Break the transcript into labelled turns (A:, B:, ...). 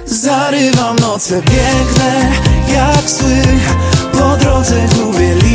A: Zarywam noce piękne jak sły, po drodze gubię